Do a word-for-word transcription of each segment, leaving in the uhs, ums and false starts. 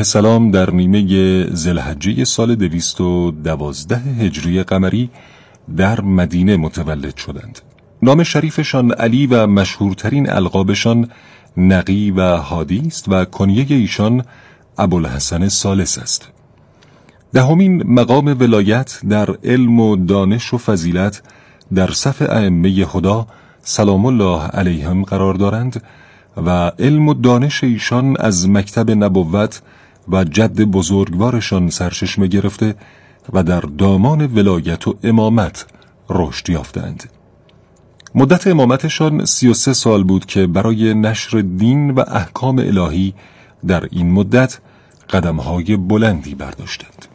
سلام در نیمه ذوالحجه سال دویست و دوازده هجری قمری در مدینه متولد شدند. نام شریفشان علی و مشهورترین القابشان نقی و هادی است و کنیه ایشان ابوالحسن ثالث است. دهمین مقام ولایت در علم و دانش و فضیلت در صف ائمه هدی سلام الله علیهم قرار دارند و علم و دانش ایشان از مکتب نبوت و جد بزرگوارشان سرچشمه گرفته و در دامان ولایت و امامت رشد یافتند. مدت امامتشان سی و سه سال بود که برای نشر دین و احکام الهی در این مدت قدمهای بلندی برداشتند.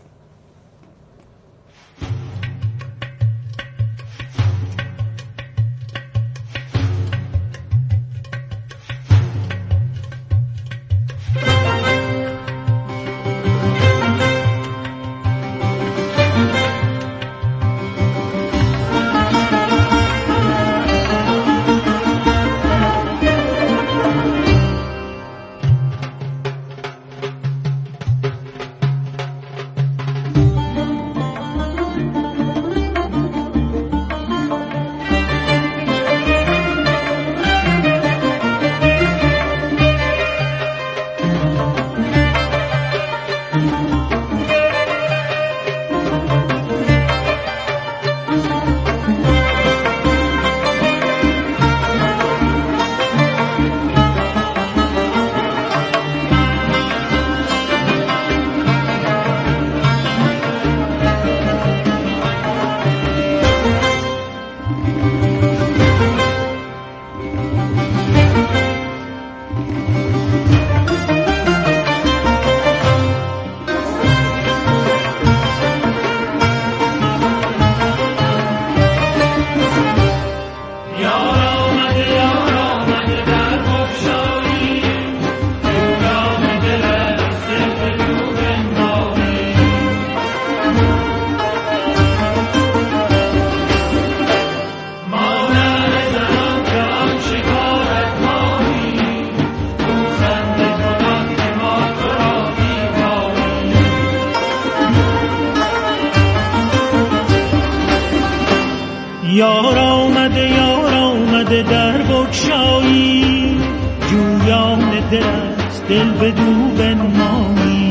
یار آمده یار آمده در بگشایی، جویان دل است دل بدو بنمایی.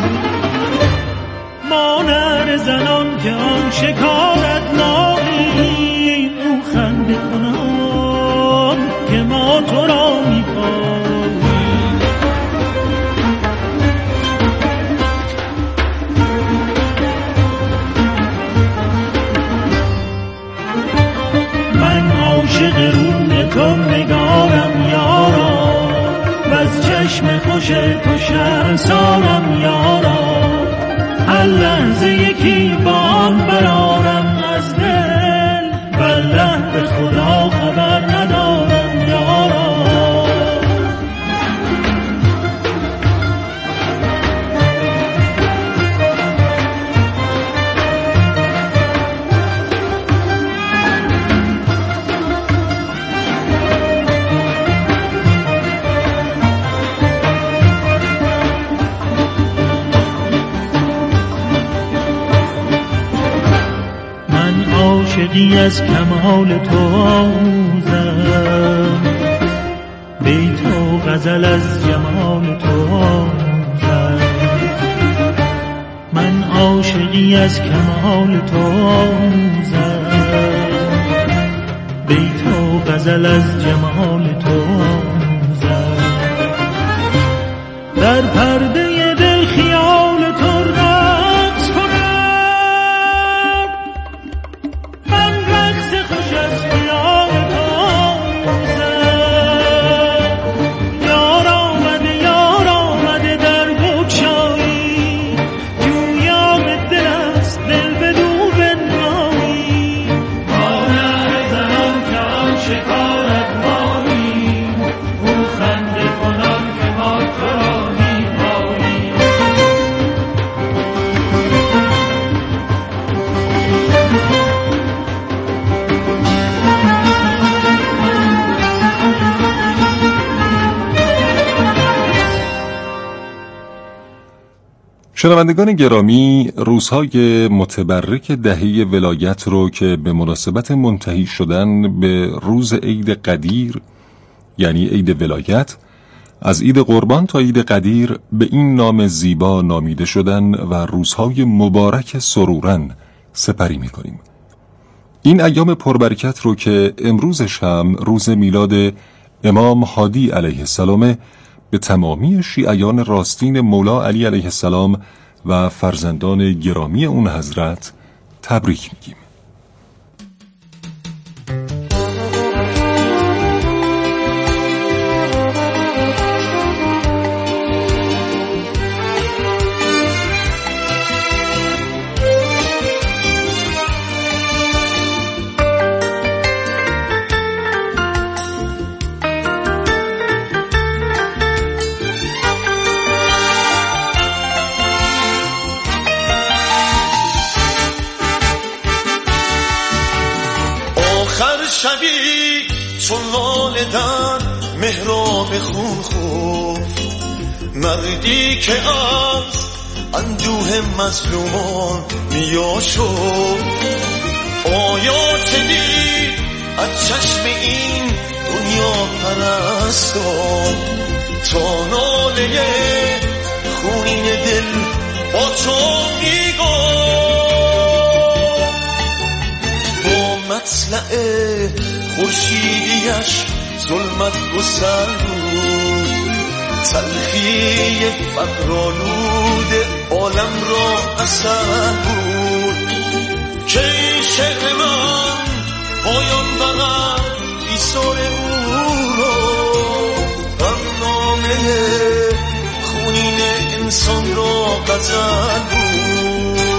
ما نر زنان که آن شکارت نایی، او خنده کنان که ما تو را می‌پایی. عاشق رون تو نگارم یارا، و از چشم خوش تو شرمسارم یارا. هر لحظه یکی بان برارم از دل، والله به خدا خبر ندارم یارا. عاشقی از کمال تو آموزم، بیت و غزل از جمال تو آموزم. من عاشقی از کمال تو آموزم، بیت و غزل از جمال تو آموزم. در پرده دل خیال تو رقص کنم، شنوندگان گرامی، روزهای متبرک دهه ولایت رو که به مناسبت منتهی شدن به روز عید قدیر یعنی عید ولایت، از عید قربان تا عید قدیر به این نام زیبا نامیده شدن و روزهای مبارک سرورن سپری می‌کنیم. این ایام پربرکت رو که امروزش هم روز میلاد امام هادی علیه السلام، به تمامی شیعیان راستین مولا علی علیه السلام و فرزندان گرامی اون حضرت تبریک میگیم. شبی چون لاله در محراب خون خفت، مردی که از اندوه مظلومان میاشد، آیات دید از چشم این دنیا پرستان، تا ناله خونین دل با تو میگفت. مطلع خورشیدیش ظلمت گسل بود، تلخی فقرآلود عالم را اثر بود. که شعر من پایان بغل ایثار او را، هم نامه خونین انسان را غزل بود.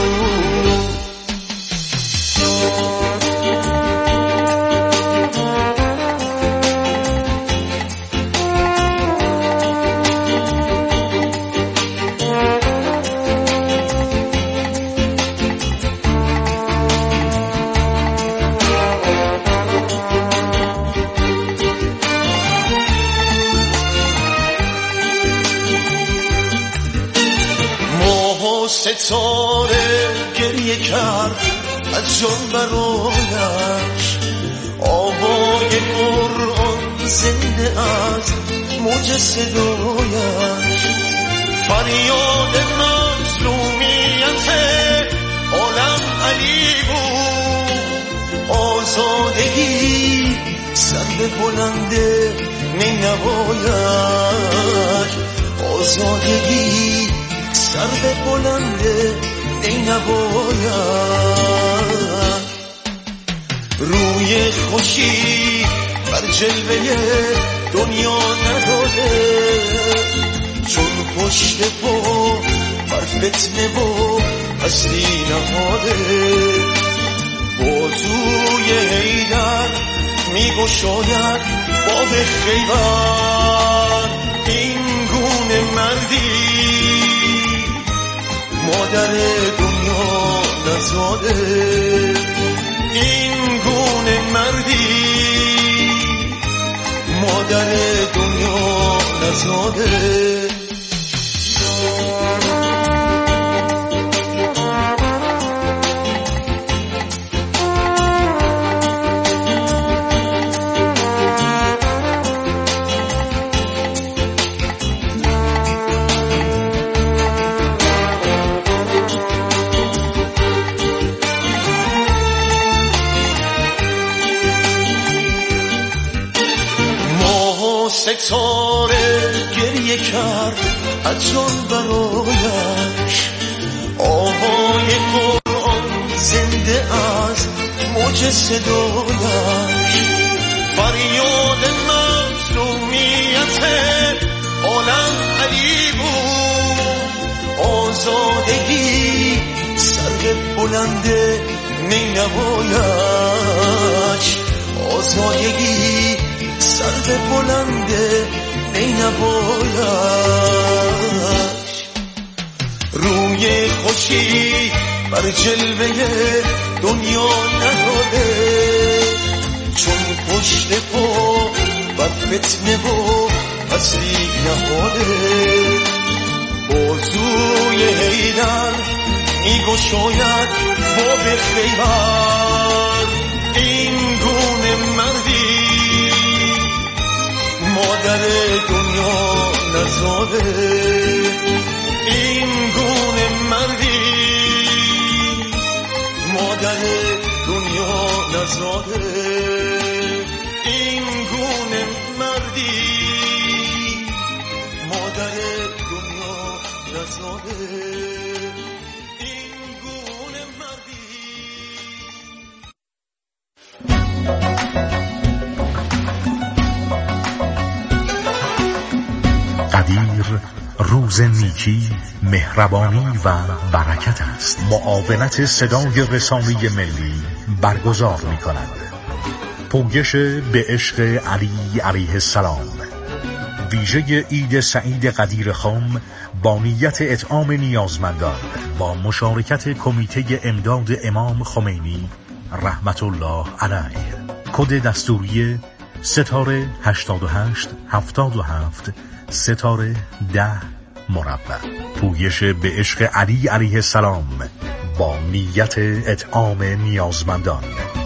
ستاره گریه کرد از جان برایش، آوای قرآن زنده از موج صدایش، فریاد مظلومیت عالم علی بود. آزادگی سر به بلند نینوایش، آزادگی سر به بلنده ای نباید. روی خوشی بر جلوه دنیا نداره، چون پشت پا بر فتنه و هستی نهاده. بازوی حیدر می گشاید باب خیبر، این گونه مردی مادر دنیا نزاده. این گونه مردی مادر دنیا نزاده. ستاره گریه کرد از جان برایش، آوای قرآن زنده از موج صدایش، فریاد مظلومیت عالم علی بود. آزادگی سر بلند نینوایش، آزادگی سر به بلنده ای نبایش. روی خوشی بر جلوه دنیا نهاده، چون پشت پا بر فتنه و هستی نهاده. بازوی در میگشاید باب خیبر. این گونه مردی مادر دنیا نزاده، این گونه مردی مادر دنیا نزاده، این گونه مردی مادر دنیا نزاده، این گونه مردی. قدیر روز نیکی، مهربانی و برکت است. معاونت صدای رسانه‌ای ملی برگزار می کند. پویش به عشق علی علیه السلام، ویژه عید سعید قدیر خان با نیت اطعام نیازمندان با مشارکت کمیته امداد امام خمینی رحمت الله علیه. کد دستوری ستاره هشتاد و هشت هفتاد و هفت ستاره ده مربع. پویش به عشق علی علیه السلام با نیت اطعام نیازمندان.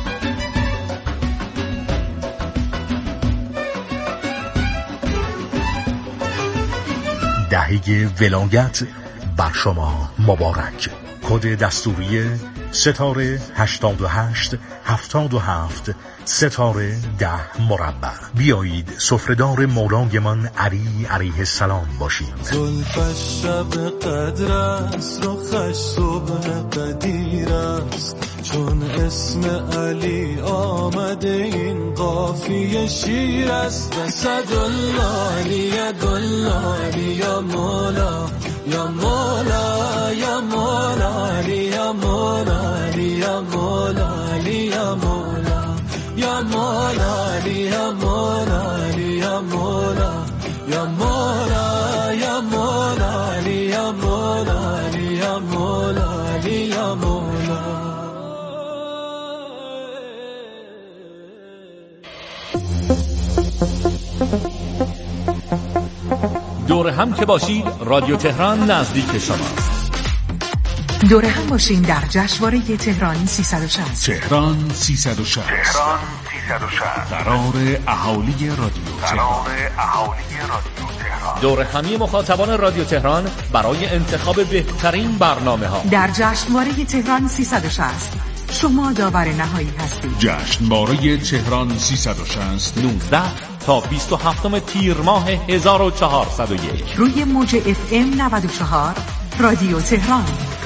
دهه ولایت بر شما مبارک. کد دستوری ستاره هشتاد و هشت هفتاد و هفت ستاره ده مربع. بیایید سفره‌دار مولایمان علی علیه السلام باشیم. زلفش شب قدر است، رخش صبح قدیر است، چون اسم علی آمده این قافیه شیر است. صد الله علی الله یا مولا یا مولا یا مولا علی یا مولا علی یا مولا علی یا مولا یا مولا علی یا مولا علی یا مولا یا مولا یا مولا علی یا مولا علی یا مولا علی یا مولا. دور هم که باشید رادیو تهران نزدیک شماست. دور هم باشین در جشنواره تهران سیصد و شصت. تهران سیصد و شصت. تهران سیصد و شصت. قرار اهالی رادیو قرار اهالی رادیو تهران. دور همی مخاطبان رادیو تهران برای انتخاب بهترین برنامه ها در جشنواره تهران سیصد و شصت. شما داور نهایی هستید. جشنواره تهران سیصد و شصت نوزده تا بیست و هفتم تیر ماه هزار و چهارصد و یک روی موج اف ام نود و چهار رادیو تهران.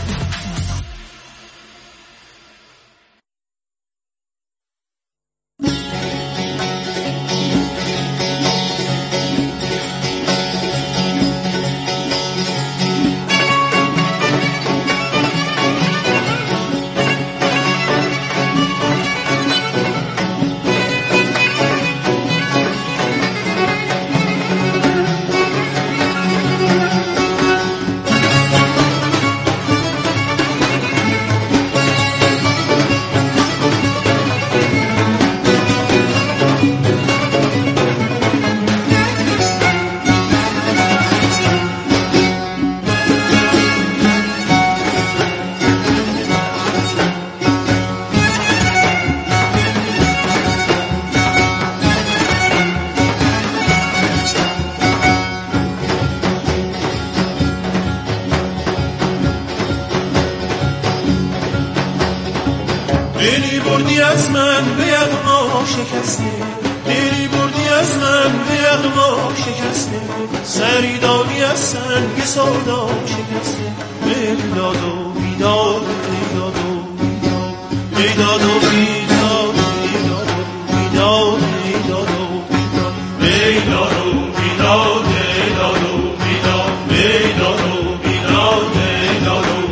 دلی بردی از من به یغما شکسته، دلی بردی از من به یغما شکسته، سری دادی از سنگ سودا شکسته. بیداد و بیداد بیداد و بیداد بیداد و بیداد بیداد و بیداد بیداد و بیداد بیداد و بیداد بیداد و بیداد بیداد و بیداد بیداد و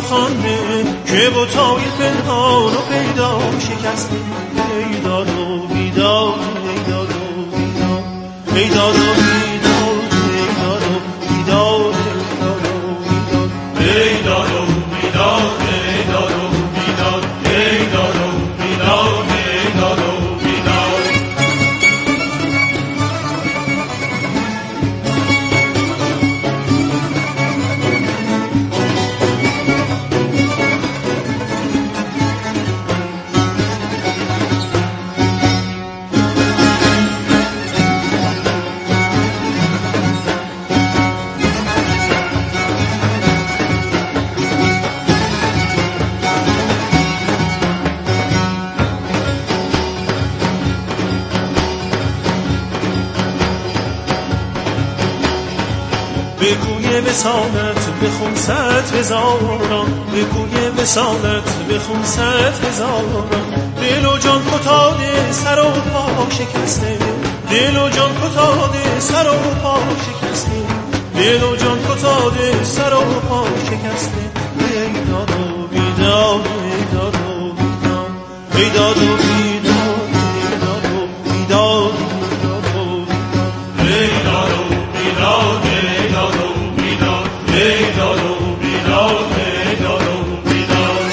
خوانده که بتای پنهان و پیدا شکسته. ای داد و بیداد ای داد و بیداد ای داد و بیداد ای داد و بیداد ای داد و بیداد ای داد و بیداد ای داد و بیداد ای داد و بیداد. بگوی وصالت بخون صد هزاران، بگوی وصالت بخون صد هزاران. دل و جان فتاده سر و پا شکسته، دل و جان فتاده سر و پا شکسته، دل و جان فتاده سر و پا شکسته. ای داد و بیداد ای داد و بیداد ای داد و بیداد ای داد و بیداد ای داد و بیداد ای داد و بیداد ای داد و بیداد ای داد و بیداد.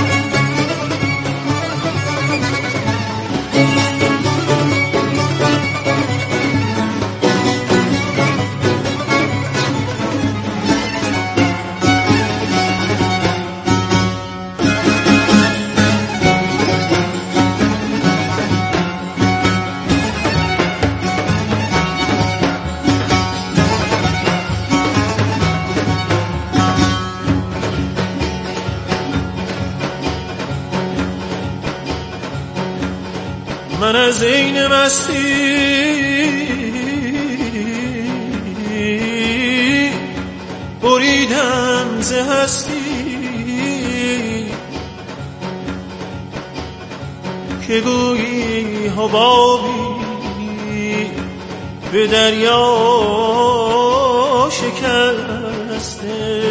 من از این مستی بریدم ز هستی، که گویی حبابی به دریا شکسته،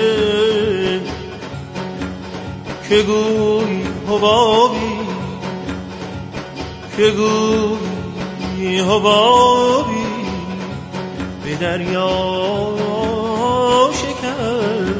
که گویی حبابی که گویی حبابی به دریا شکسته.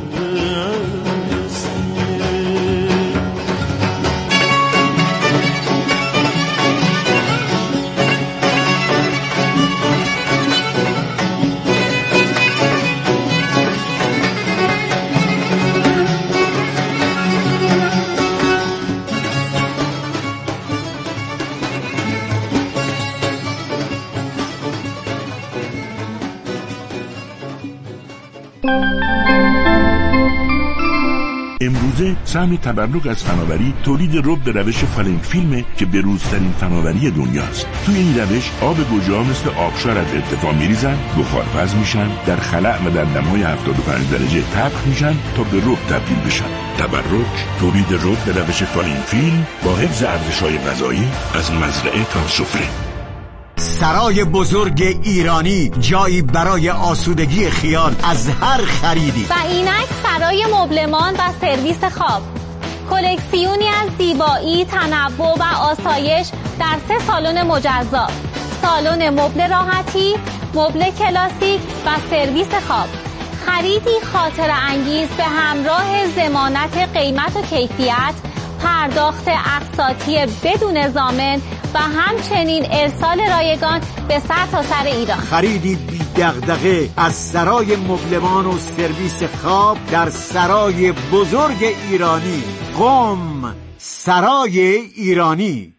امروزه سهم تبرک از فناوری تولید رب به روش فالنگ فیلمه که بروزترین فناوری دنیاست. توی این روش آب گوجه‌ها مثل آبشار از ارتفاع میریزن، بخارپز میشن، در خلأ و در دمای هفتاد و پنج درجه طبخ میشن تا به رب تبدیل بشن. تبرک تولید رب به روش فالنگ فیلم با حفظ ارزش‌های غذایی از مزرعه تا سفره. سرای بزرگ ایرانی، جایی برای آسودگی خیال از هر خریدی. و اینک سرای مبلمان و سرویس خواب، کلکسیونی از زیبایی، تنوع و آسایش در سه سالن مجزا: سالن مبل راحتی، مبل کلاسیک و سرویس خواب. خریدی خاطر انگیز به همراه ضمانت قیمت و کیفیت، پرداخت اقساطی بدون ضامن و همچنین ارسال رایگان به سرتاسر ایران. خریدی بی دغدغه از سرای مبلمان و سرویس خواب در سرای بزرگ ایرانی. قم، سرای ایرانی.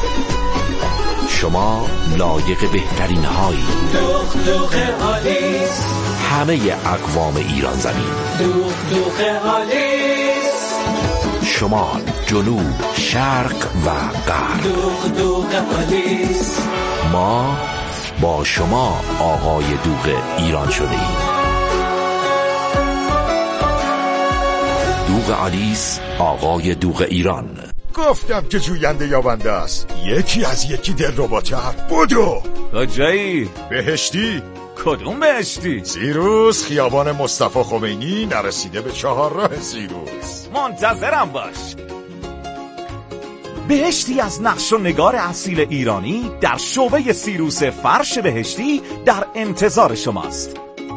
شما لایق بهترین هایی. دوغ دوغ آلیس، همه اقوام ایران زمین. دوغ دوغ آلیس، شمال، جنوب، شرق و غرب. دوغ دوغ آلیس. ما با شما آقای دوغ ایران شده ایم. دوغ آلیس، آقای دوغ ایران. گفتم که جوینده یابنده است. یکی از یکی دل رباتر. بدو کجایی؟ بهشتی کدوم بهشتی؟ سیروس، خیابان مصطفی خمینی، نرسیده به چهار راه سیروس. منتظرم باش. بهشتی از نقش و نگار اصیل ایرانی در شعبه سیروس فرش بهشتی در انتظار شماست.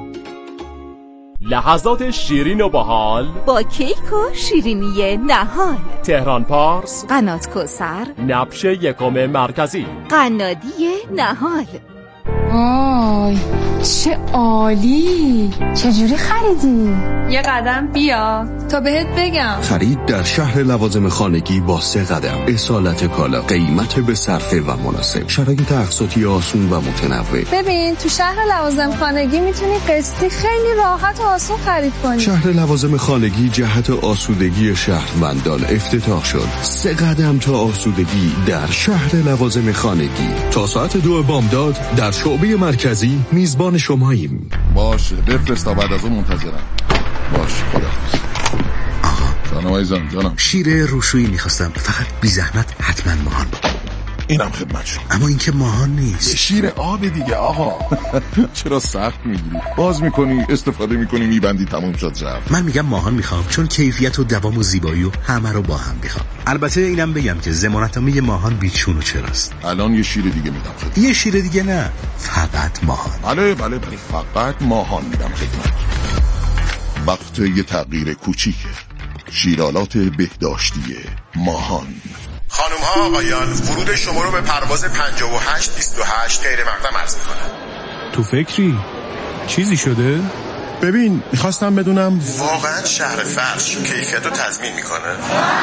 لحظات شیرین و باحال با کیک و شیرینی نهال. تهران پارس، قنات کوثر، نبش یکم مرکزی، قنادی نهال. آی چه عالی، چجوری خریدی؟ یه قدم بیا تا بهت بگم. خرید در شهر لوازم خانگی با سه قدم. اصالت کالا، قیمت به صرفه و مناسب، شرایط اقساطی آسون و متنوع. ببین تو شهر لوازم خانگی میتونی قسطی خیلی راحت و آسون خرید کنی. شهر لوازم خانگی جهت آسودگی شهروندان افتتاح شد. سه قدم تا آسودگی در شهر لوازم خانگی. تا ساعت دو بامداد در شعبه مرکزی میزبان شماییم. باشه بفرست تا بعد از اون منتظرم. باشه خداحافظ. جانم عزیزم جانم. شیر روشویی میخواستم، فقط بی زحمت حتما ماهان. اینم خدمت شما. اما این که ماهان نیست. شیر آب دیگه آقا. چرا سخت میگیری؟ باز میکنی استفاده میکنی میبندی تموم شد رفت. من میگم ماهان میخوام چون کیفیت و دوام و زیبایی و همه رو با هم میخوام. البته اینم بگم که ضمانتنامه ماهان بیچون و چراست. الان یه شیر دیگه میدم خدمت. یه شیر دیگه نه، فقط ماهان. بله بله بله فقط ماهان میدم خدمت. وقت یه تغییر کوچیکه. شیرالات بهداشتی ماهان. خانم ها آقایان، ورود شما رو به پرواز پنجاه و هشت بیست و هشت غیر مقدم عرض میکنم. تو فکری؟ چیزی شده؟ ببین میخواستم بدونم واقعا شهر فرش کیفیت رو تضمین میکنه؟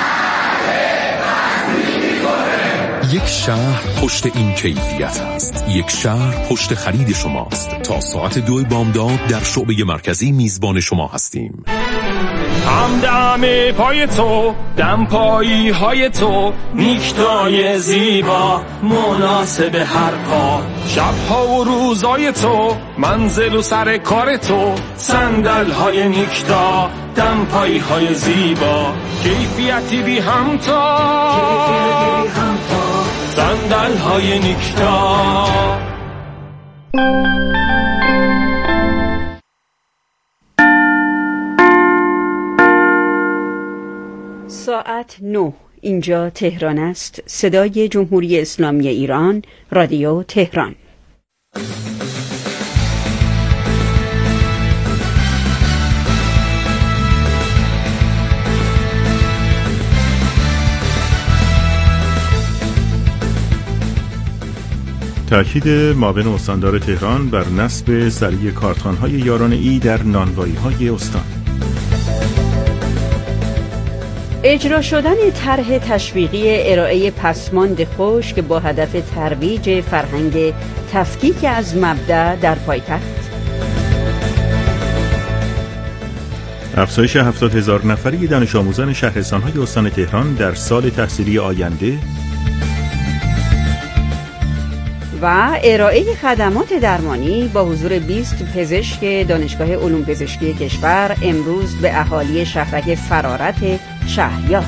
یک شهر پشت این کیفیت است. یک شهر پشت خرید شماست. تا ساعت دو بامداد در شعبه مرکزی میزبان شما هستیم. همدم پای تو، دم پایی های تو، نیکتای زیبا مناسب هر کار. شبها و روزای تو، منزل و سر کار تو، صندل های نیکتا، دم پایی های زیبا، کیفیتی بی همتا، صندل های نیکتا. ساعت نه، اینجا تهران است. صدای جمهوری اسلامی ایران، رادیو تهران. تأکید معاون استاندار تهران بر نصب سریع کارتخوان‌های یاران ای در نانوایی‌های استان. اجرا شدن طرح تشویقی ارائه پسماند خشک با هدف ترویج فرهنگ تفکیک از مبدأ در پایتخت. افزایش هفتاد هزار نفری دانش آموزان شهرستان‌های استان تهران در سال تحصیلی آینده و ارائه خدمات درمانی با حضور بیست پزشک دانشگاه علوم پزشکی کشور امروز به اهالی شهرک فرارت شهریار.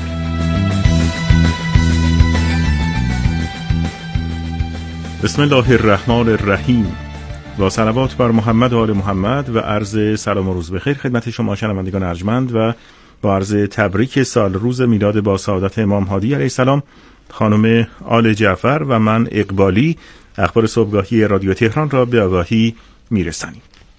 بسم الله الرحمن الرحیم. با صلوات بر محمد و آل محمد و عرض سلام و روز بخیر خدمت شما شنوندگان ارجمند و با عرض تبریک سال روز میلاد با سعادت امام هادی علیه السلام، خانم آل جعفر و من اقبالی اخبار صبحگاهی رادیو تهران را به آگاهی میرسانیم.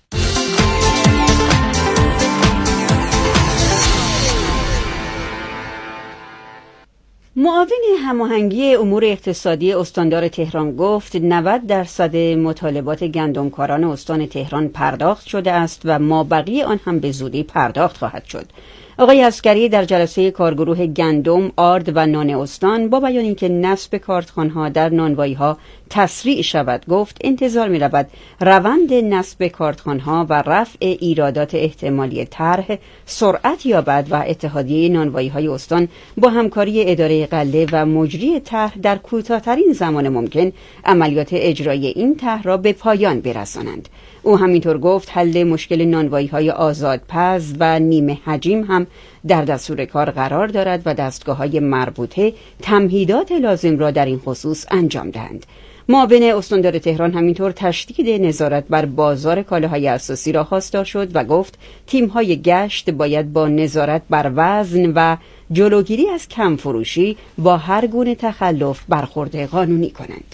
معاون هماهنگی امور اقتصادی استاندار تهران گفت نود درصد مطالبات گندمکاران استان تهران پرداخت شده است و مابقی آن هم به زودی پرداخت خواهد شد. آقای عسکری در جلسه کارگروه گندم، آرد و نان استان با بیان اینکه نصب کارتخوان‌ها در نانوایی‌ها تسریع شود گفت انتظار می‌رود روند نصب کارتخوان‌ها و رفع ایرادات احتمالی طرح سرعت یابد و اتحادیه نانوایی‌های استان با همکاری اداره غله و مجری طرح در کوتاه‌ترین زمان ممکن عملیات اجرایی این طرح را به پایان برسانند. او همینطور گفت حل مشکل نانوایی‌های آزادپز و نیمه حجیم هم در دستور کار قرار دارد و دستگاه‌های مربوطه تمهیدات لازم را در این خصوص انجام دهند. معاون استاندار تهران همینطور تشدید نظارت بر بازار کالاهای اساسی را خواستار شد و گفت تیم‌های گشت باید با نظارت بر وزن و جلوگیری از کم فروشی با هر گونه تخلف برخورد قانونی کنند.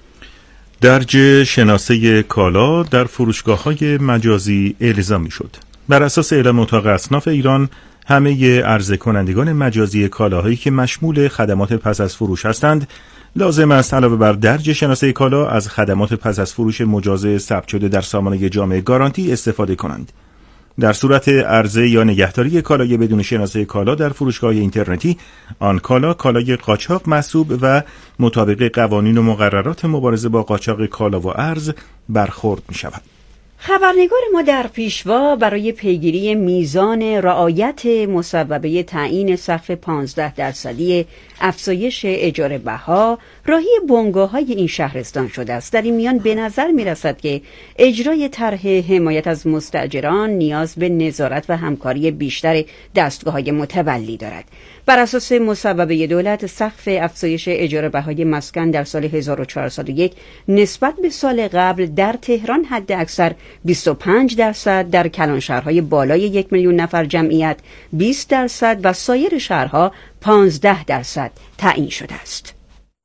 درج شناسه کالا در فروشگاه‌های مجازی الزامی شد. بر اساس اعلام اتاق اصناف ایران، همه عرضه کنندگان مجازی کالاهایی که مشمول خدمات پس از فروش هستند، لازم است علاوه بر درج شناسه کالا از خدمات پس از فروش مجاز ثبت شده در سامانه جامع گارانتی استفاده کنند. در صورت عرضه یا نگهداری کالای بدون شناسه کالا در فروشگاه اینترنتی، آن کالا کالای قاچاق محسوب و مطابق قوانین و مقررات مبارزه با قاچاق کالا و ارز برخورد می شود. خبرنگار ما در پیشوا برای پیگیری میزان رعایت مصوبه تعیین سقف پانزده درصدی افزایش اجاره بها راهی بنگاه‌های این شهرستان شده است. در این میان به نظر می‌رسد که اجرای طرح حمایت از مستاجران نیاز به نظارت و همکاری بیشتر دستگاه‌های متولی دارد. بر اساس مصوبه دولت، سقف افزایش اجاره بهای مسکن در سال هزار و چهارصد و یک نسبت به سال قبل در تهران حد اکثر بیست و پنج درصد، در کلانشهرهای بالای یک میلیون نفر جمعیت بیست درصد و سایر شهرها پانزده درصد تعیین شده است.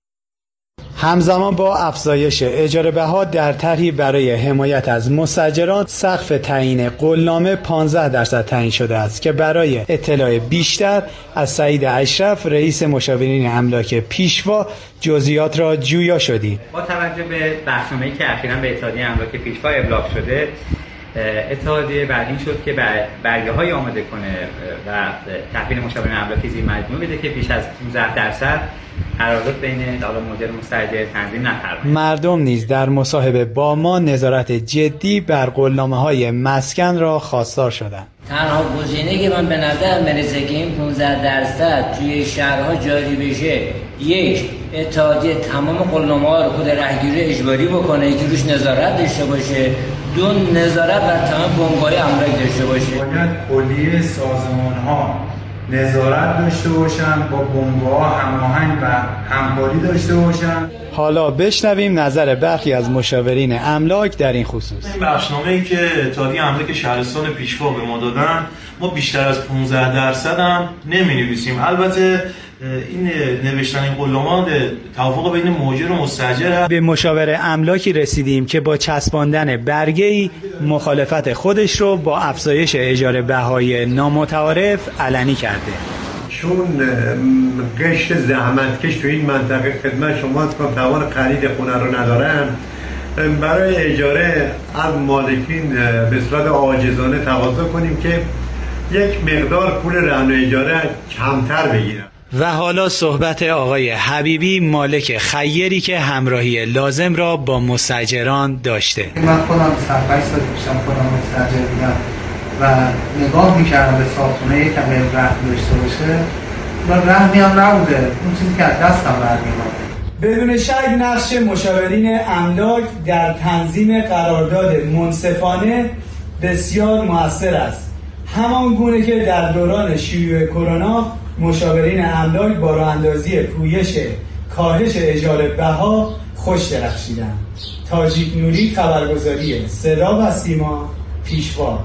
همزمان با افزایش اجاره بها در طرحی برای حمایت از مستاجران، سقف تعیین قولنامه پانزده درصد تعیین شده است که برای اطلاع بیشتر از سعید اشرف، رئیس مشاورین املاک پیشوا، جزئیات را جویا شدیم. با توجه به بخشنامه‌ای که اخیراً به اتحادیه املاک پیشوا ابلاغ شده، اتحادیه بعد این شد که برگه های آماده کنه و تحویل مشاورین املاکی زیر مجموعه بده که بیش از پانزده درصد قرارداد بین دالا مدیر مستاجر تنظیم نپردازد. مردم نیز در مصاحبه با ما نظارت جدی بر قولنامه‌های مسکن را خواستار شدند. تنها گزینه که من به نظر میرسه که این پانزده درصد توی شهرها جاری بشه، یک، اتحادیه تمام قولنامه‌ها رو خود رهگیری اجباری بکنه که روش نظارت داشته باشه، دو، نظارت بر تمام بنگاه‌های املاک داشته باشه. باید کلیه سازمان‌ها نظارت داشته باشن، با بنگاه‌ها هماهنگ و همکاری داشته باشن. حالا بشنویم نظر برخی از مشاورین املاک در این خصوص. این بخشنامه‌ای که اتحادیه املاک شهرستان پیشوا به ما دادن، ما بیشتر از پانزده درصد هم نمی‌نویسیم. البته این نوشتن این قولنامه توافق بین مؤجر و مستاجر هست. به مشاور املاکی رسیدیم که با چسباندن برگه‌ای مخالفت خودش رو با افزایش اجاره بهای نامتعارف علنی کرده. چون قشر زحمتکش تو این منطقه خدمت شماست که توان خرید خونه رو ندارن، برای اجاره از مالکین به صورت عاجزانه تقاضا کنیم که یک مقدار پول رهن اجاره کمتر بگیرن. و حالا صحبت آقای حبیبی، مالک خیری که همراهی لازم را با مستاجران داشته. من خودم سرپایش سال پیشم خودم مستاجر بودم و نگاه میکردم به ساختونه یک کمی رحم داشته باشه و رحمی هم نبوده، اون چیزی که از دستم برمی‌آمد. بدون شک نقش مشاورین املاک در تنظیم قرارداد منصفانه بسیار مؤثر است. همان گونه که در دوران شیوع کرونا مشاورین املاک با راه اندازی پویش کاهش اجاره بها خوش درخشیدند. تاجیک نوری، خبرگزاری صدا و سیما، پیشوا.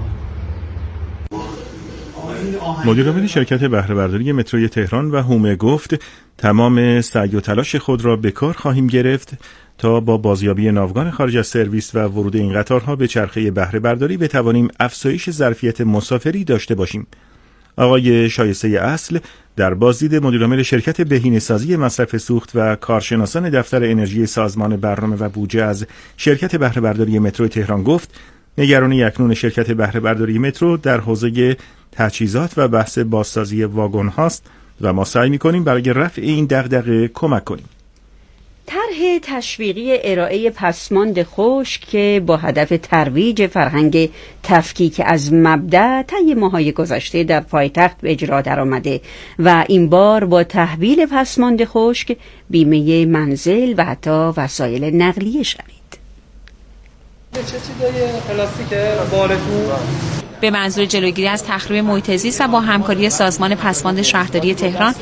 مدیر عامل شرکت بهره برداری متروی تهران و هومه گفت تمام سعی و تلاش خود را به کار خواهیم گرفت تا با بازیابی ناوگان خارج از سرویس و ورود این قطارها به چرخه بهره برداری بتوانیم افزایش ظرفیت مسافری داشته باشیم. آقای شایسته اصل در بازدید مدیرعامل شرکت بهینه‌سازی مصرف سوخت و کارشناسان دفتر انرژی سازمان برنامه و بودجه از شرکت بهره برداری مترو تهران گفت نگرانی اکنون شرکت بهره برداری مترو در حوزه تجهیزات و بحث بازسازی واگن هاست و ما سعی می‌کنیم برای رفع این دغدغه کمک کنیم. طرح تشویقی ارائه پسماند خشک که با هدف ترویج فرهنگ تفکیک از مبدأ طی ماه‌های گذشته در پایتخت به اجرا درآمده و این بار با تحویل پسماند خشک بیمه منزل و حتی وسایل نقلیه شوید. چه چیزای پلاستیکه بالتون به منظور جلوگیری از تخریب محیط زیست و با همکاری سازمان پسماند شهرداری تهران